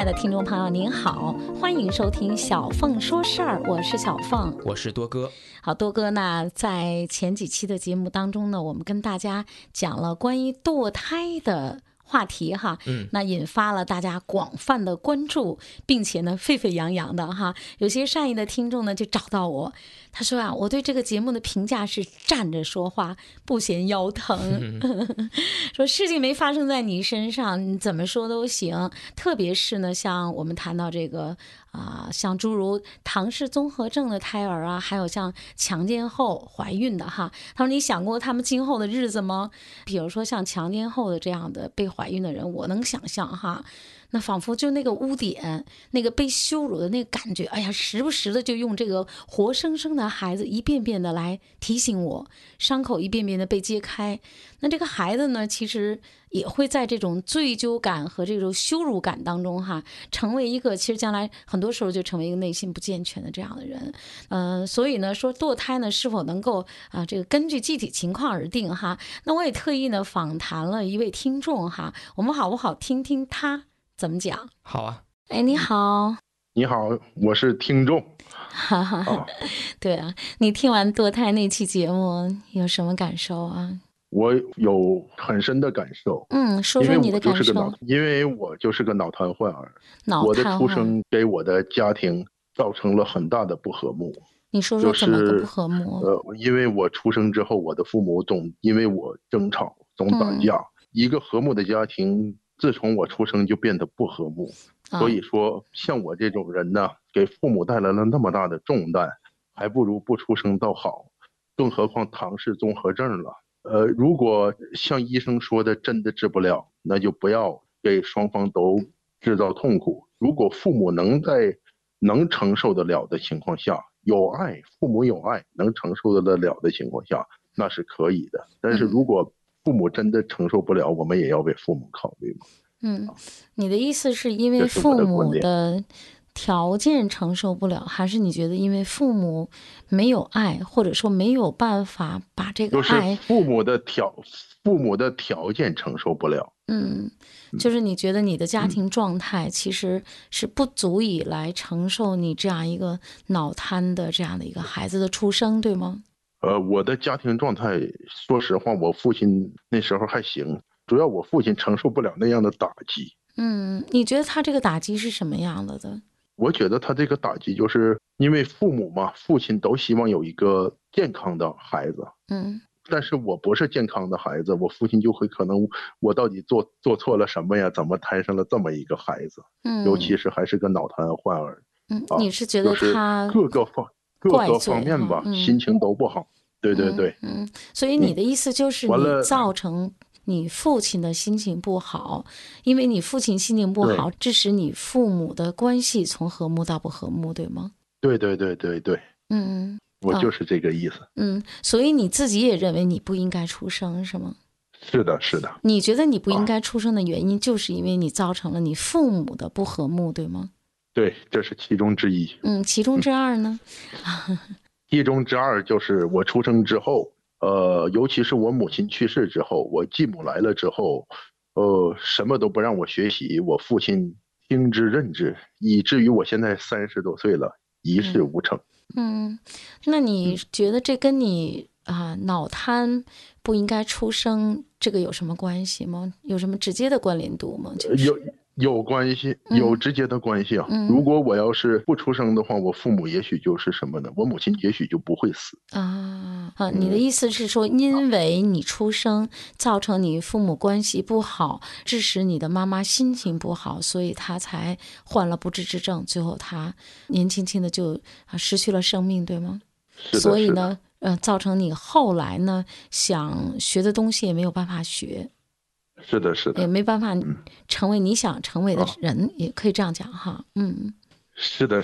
的听众朋友您好，欢迎收听小凤说事儿，我是小凤， 我是多哥。 好，多哥呢，在前几期的节目当中呢，我们跟大家讲了关于堕胎的话题哈，那引发了大家广泛的关注，并且呢沸沸扬扬的哈，有些善意的听众呢就找到我，他说啊，我对这个节目的评价是站着说话不嫌腰疼，说事情没发生在你身上，你怎么说都行，特别是呢，像我们谈到这个像诸如唐氏综合症的胎儿啊，还有像强奸后怀孕的哈，他说你想过他们今后的日子吗？比如说像强奸后的这样的被怀孕的人，我能想象哈，那仿佛就那个污点，那个被羞辱的那个感觉，哎呀，时不时的就用这个活生生的孩子一遍遍的来提醒我，伤口一遍遍的被揭开。那这个孩子呢，其实也会在这种罪疚感和这种羞辱感当中哈，成为一个其实将来很多时候就成为一个内心不健全的这样的人。所以呢，说堕胎呢是否能够这个根据具体情况而定哈。那我也特意呢访谈了一位听众哈，我们好不好听听他怎么讲？ 好啊。 哎，你好。 你好，我是听众。 哈哈，对啊，你听完堕胎那期节目有什么感受啊？ 我有很深的感受。 说说你的感受。 因为我就是个脑瘫患儿， 我的出生给我的家庭造成了很大的不和睦。 你说说怎么个不和睦？ 因为我出生之后，我的父母总因为我争吵，总打架。一个和睦的家庭，自从我出生就变得不和睦。所以说，像我这种人呢，给父母带来了那么大的重担，还不如不出生倒好。更何况唐氏综合症了。如果像医生说的真的治不了，那就不要给双方都制造痛苦。如果父母能承受得了的情况下，有爱，父母有爱，能承受得了的情况下，那是可以的。但是如果父母真的承受不了，我们也要为父母考虑嘛。 你的意思是因为父母的条件承受不了，还是你觉得因为父母没有爱，或者说没有办法把这个爱， 就是父母的条件承受不了。 就是你觉得你的家庭状态其实是不足以来承受你这样一个脑瘫的这样的一个孩子的出生，对吗？ 我的家庭状态，说实话，我父亲那时候还行，主要我父亲承受不了那样的打击。 你觉得他这个打击是什么样的？ 我觉得他这个打击就是因为父母嘛，父亲都希望有一个健康的孩子。但是我不是健康的孩子，我父亲就会可能我到底做错了什么呀？怎么摊上了这么一个孩子？尤其是还是个脑瘫患儿。 你是觉得他各个方面吧，心情都不好。对。 所以你的意思就是你造成你父亲的心情不好，因为你父亲心情不好，致使你父母的关系从和睦到不和睦，对吗？ 对。我就是这个意思。 所以你自己也认为你不应该出生，是吗？ 是的。 你觉得你不应该出生的原因，就是因为你造成了你父母的不和睦，对吗？ 对，这是其中之一。 其中之二呢？ 其中之二就是我出生之后，尤其是我母亲去世之后，我继母来了之后，什么都不让我学习，我父亲听之任之，以至于我现在30多岁了，一事无成。 那你觉得这跟你脑瘫不应该出生这个有什么关系吗？有什么直接的关联度吗？ 有关系，有直接的关系啊。如果我要是不出生的话，我父母也许就是什么呢？我母亲也许就不会死你的意思是说，因为你出生造成你父母关系不好，致使你的妈妈心情不好，所以她才患了不治之症，最后她年轻轻的就失去了生命，对吗？所以呢，造成你后来呢想学的东西也没有办法学。 是的。 也没办法成为你想成为的人，也可以这样讲哈。 是的。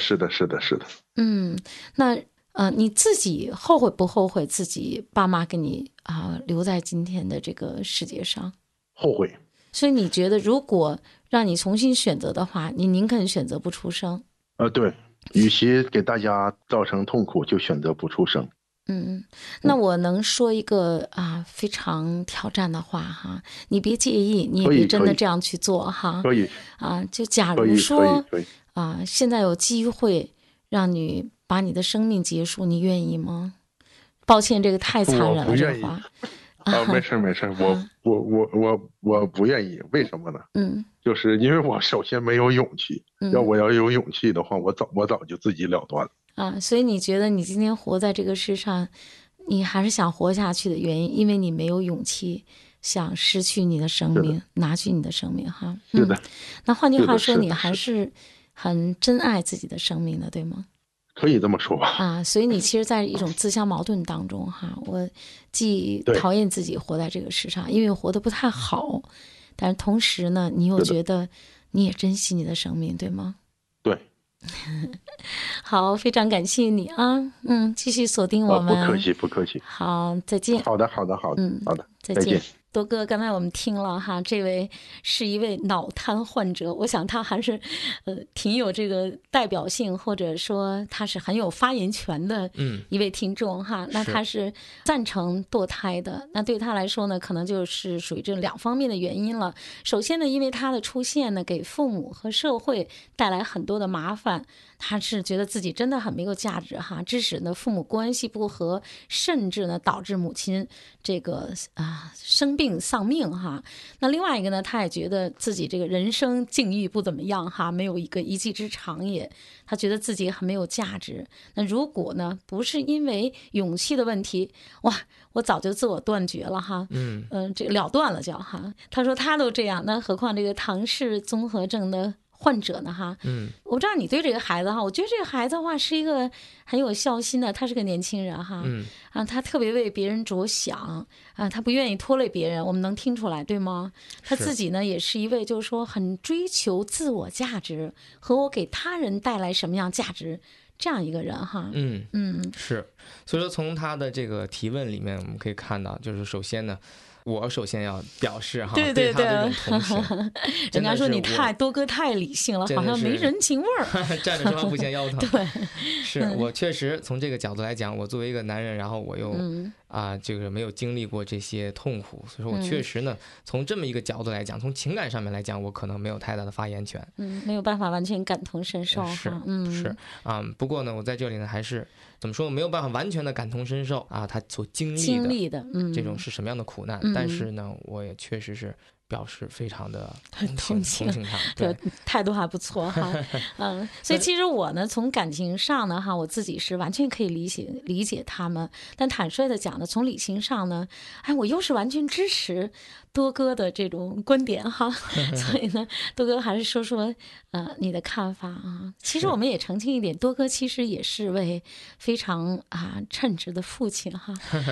那你自己后悔不后悔自己爸妈给你留在今天的这个世界上？ 后悔。 所以你觉得如果让你重新选择的话，你宁肯选择不出生？ 对，与其给大家造成痛苦，就选择不出生。 那我能说一个非常挑战的话哈，你别介意，你也别真的这样去做哈。 可以就假如说现在有机会让你把你的生命结束，你愿意吗？抱歉，这个太残忍了，这话。 没事，我不愿意，为什么呢？就是因为我首先没有勇气，我要有勇气的话，我早就自己了断了。 所以你觉得你今天活在这个世上，你还是想活下去的原因，因为你没有勇气想失去你的生命，拿去你的生命哈。 是的。 那换句话说，你还是很珍爱自己的生命的，对吗？ 可以这么说吧。 所以你其实在一种自相矛盾当中哈。我既讨厌自己活在这个世上，因为活得不太好，但是同时呢，你又觉得你也珍惜你的生命，对吗？ 对。 好，非常感谢你啊。继续锁定我们。 不客气。 好，再见。 好的。好的，再见。 多哥，刚才我们听了哈，这位是一位脑瘫患者，我想他还是挺有这个代表性，或者说他是很有发言权的一位听众哈。那他是赞成堕胎的，那对他来说呢，可能就是属于这两方面的原因了。首先呢，因为他的出现呢，给父母和社会带来很多的麻烦，他是觉得自己真的很没有价值哈，致使呢父母关系不和，甚至呢导致母亲这个生病丧命哈。那另外一个呢，他也觉得自己这个人生境遇不怎么样哈，没有一个一技之长也，他觉得自己很没有价值。那如果呢不是因为勇气的问题，哇，我早就自我断绝了哈。这个了断了叫哈。他说他都这样，那何况这个唐氏综合症的患者呢哈。我不知道你对这个孩子哈，我觉得这个孩子的话是一个很有孝心的，他是个年轻人哈。他特别为别人着想他不愿意拖累别人，我们能听出来对吗？他自己呢也是一位就是说很追求自我价值和我给他人带来什么样价值这样一个人哈。 是。所以说从他的这个提问里面我们可以看到，就是首先呢，我首先要表示哈， 对他这种同情。 人家说你多哥太理性了，好像没人情味儿。 站着说话不嫌腰疼。 对， 是我确实从这个角度来讲，我作为一个男人，然后我又这个没有经历过这些痛苦，所以说我确实呢，从这么一个角度来讲，从情感上面来讲，我可能没有太大的发言权。 没有办法完全感同身受。 是。不过呢，我在这里呢，还是怎么说，没有办法完全的感同身受他所经历的这种是什么样的苦难。但是呢，我也确实是表示非常的同情他，对， 态度还不错哈。所以其实我呢，从感情上呢哈，我自己是完全可以理解他们，但坦率的讲呢，从理性上呢，我又是完全支持多哥的这种观点哈。所以呢，多哥还是说说你的看法啊。其实我们也澄清一点，多哥其实也是位非常称职的父亲哈。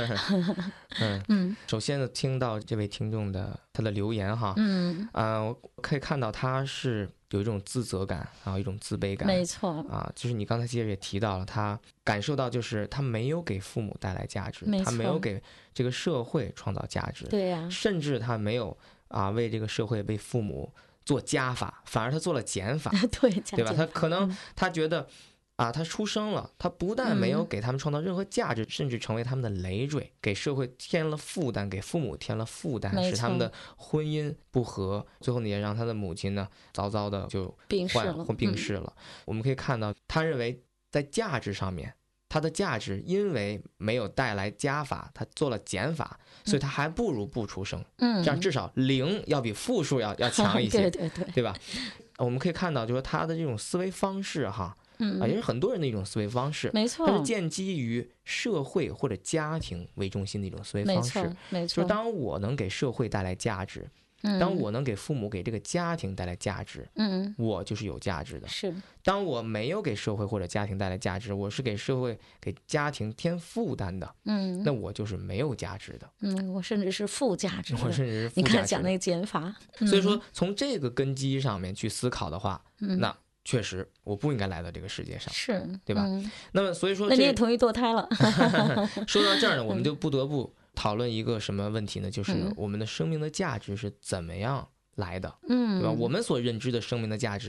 首先呢，听到这位听众的他的留言哈，我可以看到他是有一种自责感，然后一种自卑感。 没错就是你刚才其实也提到了，他感受到就是他没有给父母带来价值，他没有给这个社会创造价值， 对呀， 甚至他没有为这个社会为父母做加法，反而他做了减法，对吧？他可能他觉得他出生了，他不但没有给他们创造任何价值，甚至成为他们的累赘，给社会添了负担，给父母添了负担，使他们的婚姻不和，最后呢也让他的母亲呢早早的就病逝了。我们可以看到，他认为在价值上面，他的价值因为没有带来加法，他做了减法，所以他还不如不出生。这样至少零要比负数要强一些，对吧？我们可以看到，就是他的这种思维方式哈。也是很多人的一种思维方式， 没错， 它是建基于社会或者家庭为中心的一种思维方式。 没错， 就是当我能给社会带来价值，当我能给父母给这个家庭带来价值，我就是有价值的。 是， 当我没有给社会或者家庭带来价值，我是给社会给家庭添负担的，那我就是没有价值的。 我甚至是负价值的。 我甚至是负价值的。 你看讲那个减法， 所以说从这个根基上面去思考的话，那确实我不应该来到这个世界上， 是对吧？那么所以说那你也同意堕胎了。 说到这儿呢，我们就不得不讨论一个什么问题呢？就是我们的生命的价值是怎么样来的，对吧？我们所认知的生命的价值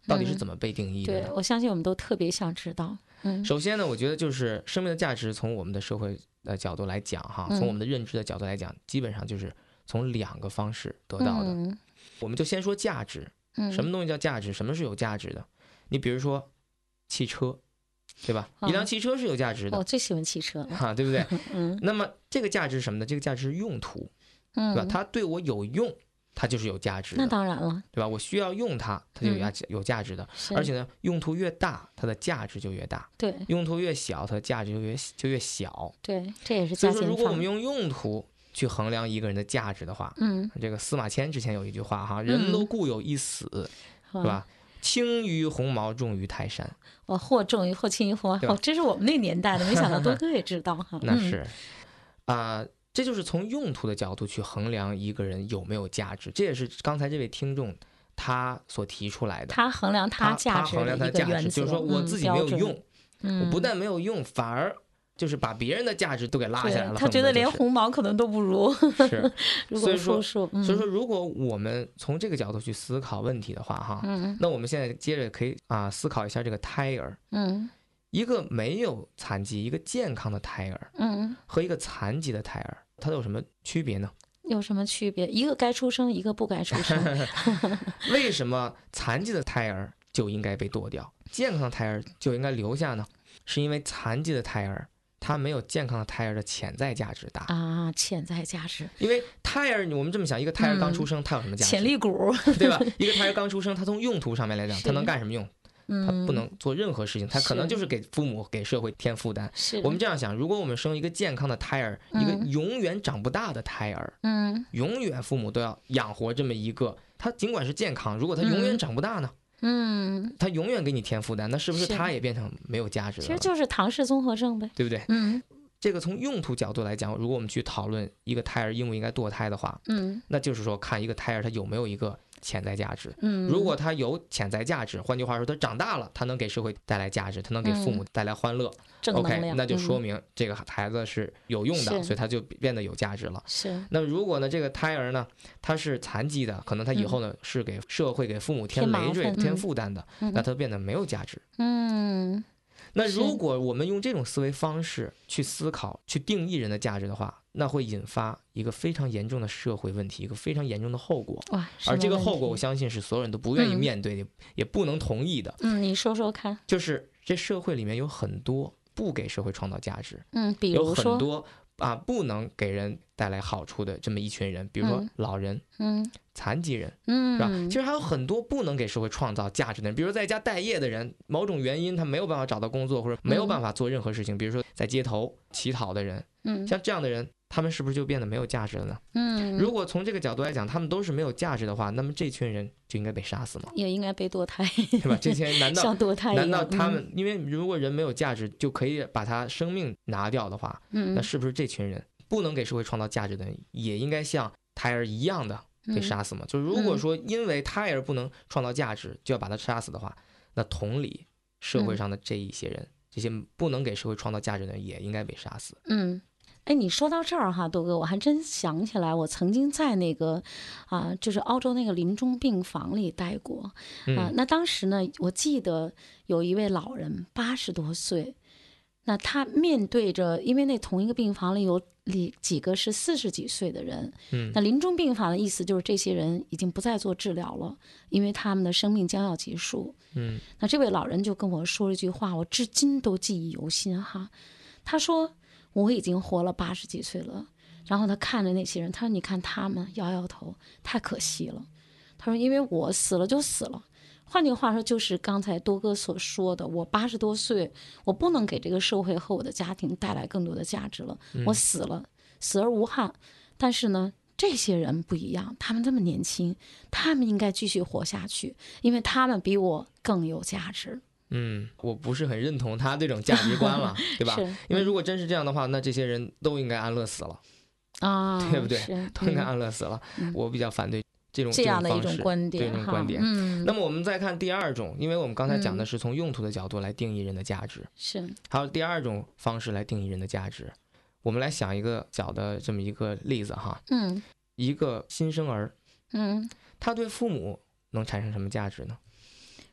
到底是怎么被定义的？ 对，我相信我们都特别想知道。 首先呢，我觉得就是生命的价值，从我们的社会的角度来讲哈，从我们的认知的角度来讲，基本上就是从2个方式得到的。我们就先说价值，什么东西叫价值？什么是有价值的？你比如说汽车，对吧？一辆汽车是有价值的。 我最喜欢汽车了，对不对？那么这个价值是什么呢？这个价值是用途，对吧？它对我有用，它就是有价值的。 那当然了， 对吧？我需要用它，它就有价值的。而且呢，用途越大，它的价值就越大。 对， 用途越小，它的价值就越小。 对，这也是加减法。 所以说，如果我们用用途去衡量一个人的价值的话，这个司马迁之前有一句话哈，人都固有一死，是吧？轻于鸿毛，重于泰山。 或重于或轻于鸿毛，这是我们那年代的，没想到多哥也知道哈。 那是这就是从用途的角度去衡量一个人有没有价值，这也是刚才这位听众他所提出来的。 他衡量他价值的一个原则， 就是说我自己没有用，我不但没有用，反而就是把别人的价值都给拉下来了。 他觉得连鸿毛可能都不如。 是， 所以说， 如果我们从这个角度去思考问题的话，哈，那我们现在接着可以思考一下这个胎儿，一个没有残疾、一个健康的胎儿，和一个残疾的胎儿，它有什么区别呢？ 有什么区别？一个该出生，一个不该出生。 为什么残疾的胎儿就应该被剁掉，健康的胎儿就应该留下呢？是因为残疾的胎儿它没有健康的胎儿的潜在价值大啊，潜在价值。 因为胎儿，我们这么想，一个胎儿刚出生，它有什么价值？ 潜力股， 对吧？一个胎儿刚出生，它从用途上面来讲，它能干什么用？他不能做任何事情，他可能就是给父母、给社会添负担。我们这样想，如果我们生一个健康的胎儿，一个永远长不大的胎儿，永远父母都要养活这么一个，他尽管是健康，如果他永远长不大呢？他永远给你添负担，那是不是他也变成没有价值了？ 其实就是唐氏综合症呗， 对不对？这个从用途角度来讲，如果我们去讨论一个胎儿应不应该堕胎的话，那就是说看一个胎儿他有没有一个潜在价值。如果他有潜在价值，换句话说，他长大了，他能给社会带来价值，他能给父母带来欢乐， 正能量 OK， 那就说明这个孩子是有用的，所以他就变得有价值了。 是。 那如果呢，这个胎儿呢，他是残疾的，可能他以后呢是给社会、给父母添累赘、添负担的，那他变得没有价值。那如果我们用这种思维方式去思考、去定义人的价值的话，那会引发一个非常严重的社会问题，一个非常严重的后果。而这个后果，我相信是所有人都不愿意面对的，也不能同意的。 你说说看。 就是这社会里面有很多不给社会创造价值， 比如说有很多不能给人带来好处的这么一群人，比如说老人，残疾人，是吧？其实还有很多不能给社会创造价值的人，比如在家待业的人，某种原因他没有办法找到工作，或者没有办法做任何事情，比如说在街头乞讨的人，像这样的人，他们是不是就变得没有价值了呢？如果从这个角度来讲，他们都是没有价值的话，那么这群人就应该被杀死吗？ 也应该被堕胎， 对吧？这些人难道像堕胎一样？ 难道他们因为如果人没有价值，就可以把他生命拿掉的话，那是不是这群人不能给社会创造价值的人，也应该像胎儿一样的被杀死吗？就如果说因为胎儿不能创造价值，就要把他杀死的话，那同理，社会上的这一些人，这些不能给社会创造价值的人，也应该被杀死。 你说到这儿哈，豆哥，我还真想起来，我曾经在那个就是澳洲那个临终病房里待过那当时呢，我记得有一位老人80多岁，那他面对着，因为那同一个病房里有几个是40几岁的人，那临终病房的意思就是这些人已经不再做治疗了，因为他们的生命将要结束。那这位老人就跟我说了一句话，我至今都记忆犹新哈。他说我已经活了80几岁了，然后他看着那些人，他说你看他们，摇摇头，太可惜了。他说因为我死了就死了，换句话说就是刚才多哥所说的，我80多岁，我不能给这个社会和我的家庭带来更多的价值了，我死了，死而无憾。但是呢，这些人不一样，他们这么年轻，他们应该继续活下去，因为他们比我更有价值。 我不是很认同他这种价值观了，对吧？因为如果真是这样的话，那这些人都应该安乐死了对不对？都应该安乐死了。我比较反对这样的一种观点，这种观点。那么我们再看第二种，因为我们刚才讲的是从用途的角度来定义人的价值，还有第二种方式来定义人的价值。我们来想一个小的这么一个例子哈，一个新生儿，他对父母能产生什么价值呢？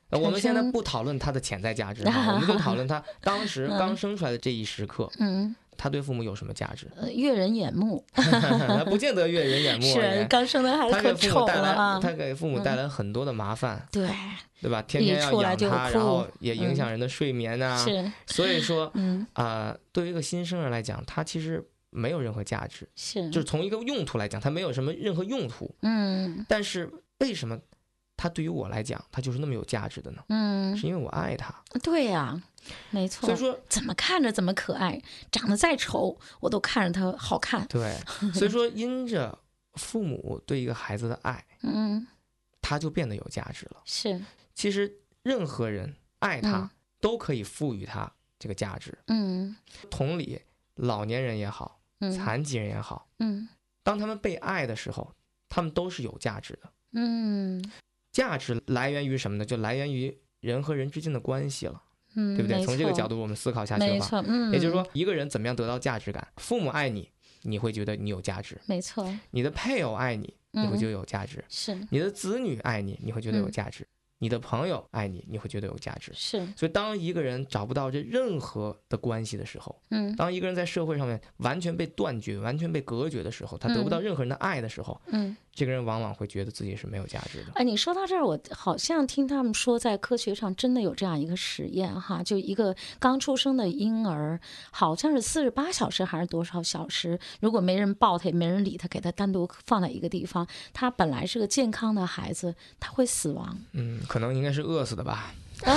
我们现在不讨论他的潜在价值，我们就讨论他当时刚生出来的这一时刻，他对父母有什么价值？ 悦人眼目， 不见得悦人眼目。 是刚生的孩子可丑了， 他给父母带来很多的麻烦， 对吧？天天要养他，然后也影响人的睡眠啊。 是， 所以说，对于一个新生儿来讲，他其实没有任何价值，就是从一个用途来讲，他没有什么任何用途。但是为什么他对于我来讲，他就是那么有价值的呢？是因为我爱他。 对呀。没错， 所以说怎么看着怎么可爱，长得再丑我都看着他好看。 对，所以说因着父母对一个孩子的爱，他就变得有价值了。 是， 其实任何人爱他，都可以赋予他这个价值。同理，老年人也好，残疾人也好，当他们被爱的时候，他们都是有价值的。价值来源于什么呢？就来源于人和人之间的关系了。对不对？从这个角度我们思考下去的话，也就是说，一个人怎么样得到价值感？父母爱你，你会觉得你有价值。 没错。 你的配偶爱你，你会觉得有价值。 是。 你的子女爱你，你会觉得有价值。你的朋友爱你，你会觉得有价值。 是。 所以，当一个人找不到这任何的关系的时候，当一个人在社会上面完全被断绝、完全被隔绝的时候，他得不到任何人的爱的时候，这个人往往会觉得自己是没有价值的。 哎，你说到这儿，我好像听他们说，在科学上真的有这样一个实验哈，就一个刚出生的婴儿，好像是48小时还是多少小时，如果没人抱他，也没人理他，给他单独放在一个地方，他本来是个健康的孩子，他会死亡。 可能应该是饿死的吧。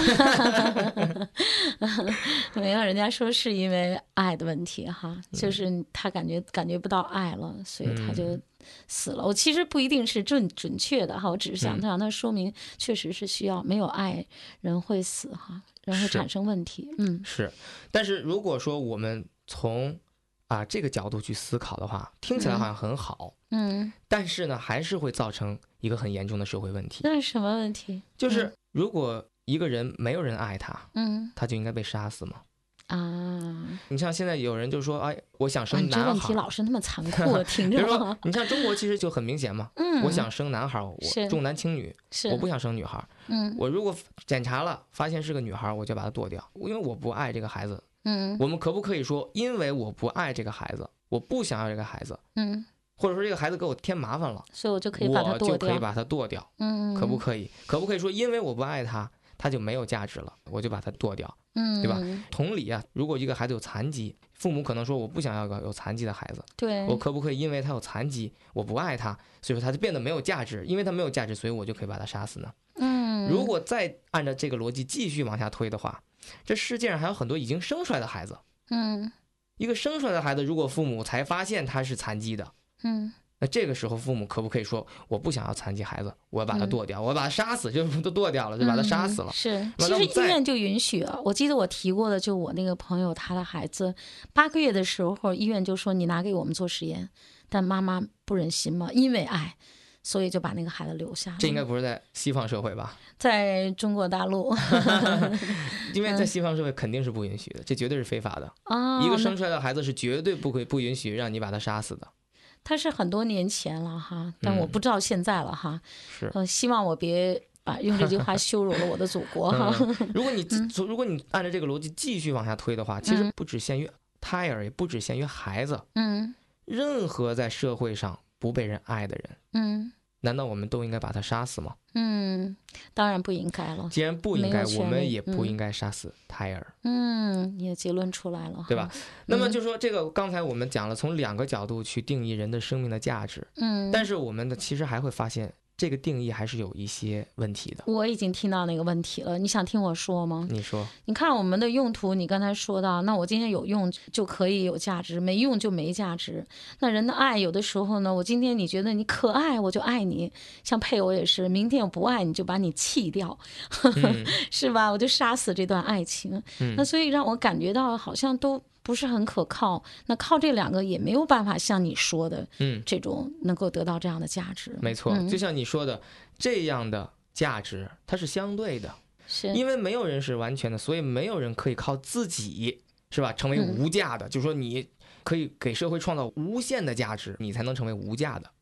没有，人家说是因为爱的问题哈，就是他感觉不到爱了，所以他就死了。我其实不一定是准确的哈，我只是想让他说明，确实是需要没有爱人会死哈，人会产生问题。 是。但是如果说我们从这个角度去思考的话，听起来好像很好，但是呢，还是会造成一个很严重的社会问题。 那是什么问题？ 就是如果一个人没有人爱他，他就应该被杀死吗？你像现在有人就说，哎，我想生男孩。 这问题老是那么残酷，听着。 比如说，你像中国其实就很明显嘛，我想生男孩，我重男轻女，我不想生女孩。我如果检查了发现是个女孩，我就把她剁掉，因为我不爱这个孩子。我们可不可以说，因为我不爱这个孩子，我不想要这个孩子，或者说这个孩子给我添麻烦了， 所以我就可以把它剁掉，可不可以？可不可以说，因为我不爱他，他就没有价值了，我就把它剁掉，对吧？同理啊，如果一个孩子有残疾，父母可能说我不想要个有残疾的孩子， 对， 我可不可以因为他有残疾，我不爱他，所以说他就变得没有价值，因为他没有价值，所以我就可以把他杀死呢？如果再按照这个逻辑继续往下推的话，这世界上还有很多已经生出来的孩子，一个生出来的孩子，如果父母才发现他是残疾的，那这个时候父母可不可以说，我不想要残疾孩子，我要把他剁掉，我要把他杀死，就都剁掉了，就把他杀死了。 是，其实医院就允许了。我记得我提过的，就我那个朋友，他的孩子8个月的时候，医院就说你拿给我们做实验，但妈妈不忍心嘛，因为爱，所以就把那个孩子留下了。 这应该不是在西方社会吧？ 在中国大陆， 因为在西方社会肯定是不允许的，这绝对是非法的。一个生出来的孩子是绝对不允许让你把他杀死的。 他是很多年前了哈，但我不知道现在了哈。 是， 希望我别用这句话羞辱了我的祖国哈。 如果你按照这个逻辑继续往下推的话，其实不只限于胎儿，也不只限于孩子。任何在社会上不被人爱的人，难道我们都应该把他杀死吗？ 当然不应该了。 既然不应该，我们也不应该杀死胎儿。 你的结论出来了， 对吧？那么就说这个，刚才我们讲了，从2个角度去定义人的生命的价值。但是我们其实还会发现，这个定义还是有一些问题的。 我已经听到那个问题了，你想听我说吗？ 你说。 你看我们的用途，你刚才说到，那我今天有用就可以有价值，没用就没价值。那人的爱有的时候呢，我今天你觉得你可爱，我就爱你，像配偶也是，明天我不爱你就把你弃掉，是吧？我就杀死这段爱情。那所以让我感觉到好像都不是很可靠，那靠这2个也没有办法像你说的，这种能够得到这样的价值。 没错，就像你说的，这样的价值它是相对的， 是因为没有人是完全的，所以没有人可以靠自己，是吧，成为无价的。就是说你可以给社会创造无限的价值，你才能成为无价的。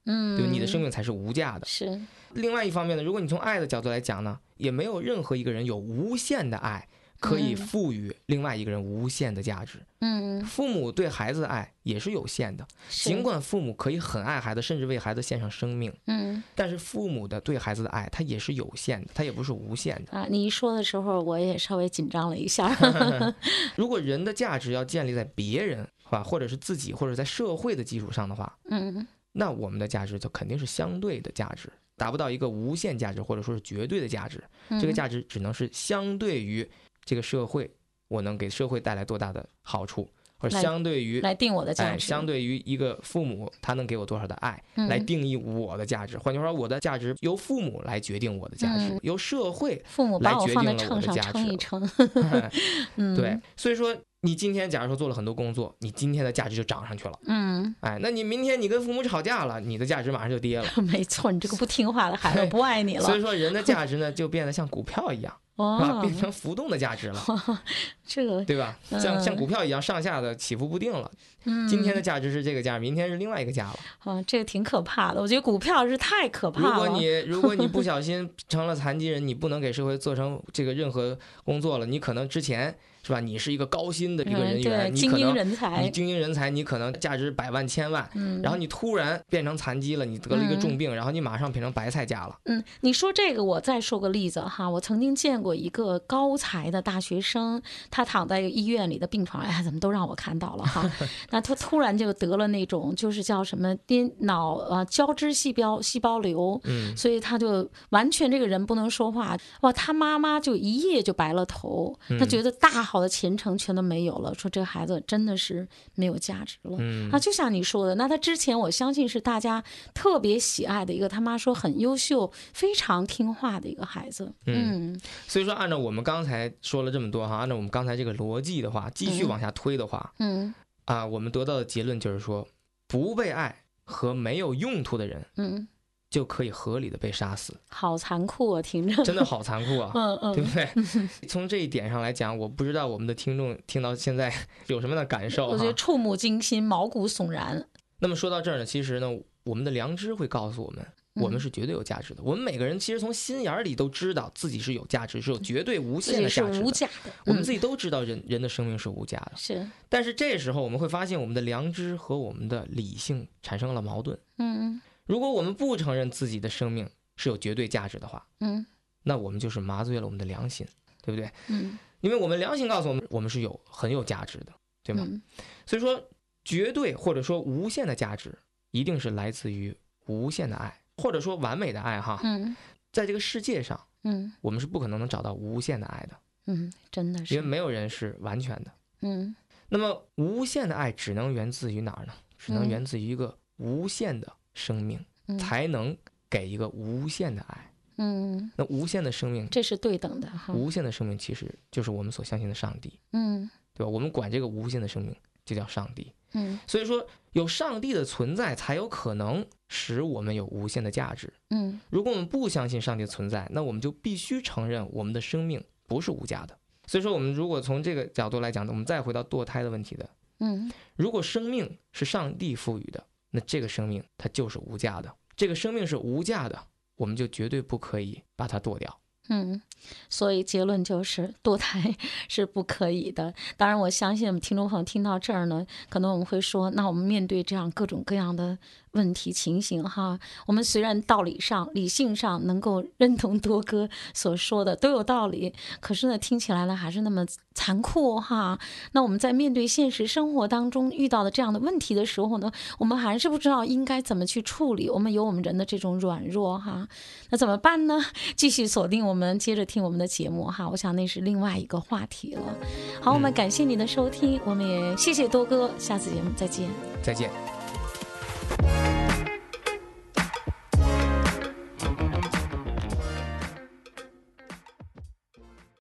对吧？你的生命才是无价的。 是。 另外一方面呢，如果你从爱的角度来讲呢，也没有任何一个人有无限的爱可以赋予另外一个人无限的价值。父母对孩子的爱也是有限的，尽管父母可以很爱孩子，甚至为孩子献上生命，但是父母的对孩子的爱它也是有限的，它也不是无限的。 你一说的时候，我也稍微紧张了一下。 如果人的价值要建立在别人或者是自己或者在社会的基础上的话，那我们的价值就肯定是相对的价值，达不到一个无限价值或者说是绝对的价值。这个价值只能是相对于这个社会，我能给社会带来多大的好处，或者相对于来定我的价值， 相对于一个父母他能给我多少的爱，来定义我的价值。换句话说，我的价值由父母来决定我的价值，由社会来决定了我的价值。对，所以说你今天假如说做了很多工作，你今天的价值就涨上去了。那你明天你跟父母吵架了，你的价值马上就跌了。 没错，你这个不听话的孩子不爱你了。 所以说人的价值呢，就变得像股票一样。变成浮动的价值了， 这个对吧？像股票一样上下的起伏不定了。今天的价值是这个价，明天是另外一个价了。 这个挺可怕的。我觉得股票是太可怕了。 如果你不小心成了残疾人，你不能给社会做成这个任何工作了，你可能之前是吧？你是一个高薪的一个人员， 精英人才， 你可能价值百万千万，然后你突然变成残疾了，你得了一个重病，然后你马上变成白菜价了。 你说这个，我再说个例子哈，我曾经见过一个高才的大学生，他躺在医院里的病床，怎么都让我看到了哈。那他突然就得了那种就是叫什么脑胶质细胞瘤，所以他就完全这个人不能说话。哇，他妈妈就一夜就白了头，他觉得大好的前程全都没有了，说这个孩子真的是没有价值了。就像你说的，那他之前我相信是大家特别喜爱的一个，他妈说很优秀、非常听话的一个孩子。 所以说按照我们刚才说了这么多哈，按照我们刚才这个逻辑的话，继续往下推的话，我们得到的结论就是说，不被爱和没有用途的人，就可以合理的被杀死。 好残酷啊，听着真的好残酷啊，对不对？从这一点上来讲，我不知道我们的听众听到现在有什么样的感受。 我觉得触目惊心，毛骨悚然。 那么说到这儿呢，其实呢，我们的良知会告诉我们，我们是绝对有价值的。我们每个人其实从心眼里都知道自己是有价值，是有绝对无限的价值的。 是无价的。 我们自己都知道人的生命是无价的。 是。 但是这时候我们会发现，我们的良知和我们的理性产生了矛盾。如果我们不承认自己的生命是有绝对价值的话，那我们就是麻醉了我们的良心，对不对？因为我们良心告诉我们，我们是很有价值的，对吗？所以说，绝对或者说无限的价值，一定是来自于无限的爱，或者说完美的爱哈。在这个世界上，我们是不可能找到无限的爱的。 真的是， 因为没有人是完全的。那么无限的爱只能源自于哪儿呢？只能源自于一个无限的生命，才能给一个无限的爱。那无限的生命， 这是对等的。 无限的生命其实就是我们所相信的上帝。对吧？我们管这个无限的生命就叫上帝。所以说有上帝的存在，才有可能使我们有无限的价值。如果我们不相信上帝的存在，那我们就必须承认我们的生命不是无价的。所以说，我们如果从这个角度来讲，我们再回到堕胎的问题的，如果生命是上帝赋予的，那这个生命它就是无价的。这个生命是无价的，我们就绝对不可以把它剁掉。 所以结论就是堕胎是不可以的。当然我相信我们听众朋友听到这儿呢，可能我们会说，那我们面对这样各种各样的问题情形哈，我们虽然道理上理性上能够认同多哥所说的都有道理，可是呢听起来呢还是那么残酷哈。那我们在面对现实生活当中遇到的这样的问题的时候呢，我们还是不知道应该怎么去处理，我们有我们人的这种软弱哈。那怎么办呢？继续锁定我们接着听我们的节目哈，我想那是另外一个话题了。好，我们感谢你的收听，我们也谢谢多哥，下次节目再见。 再见。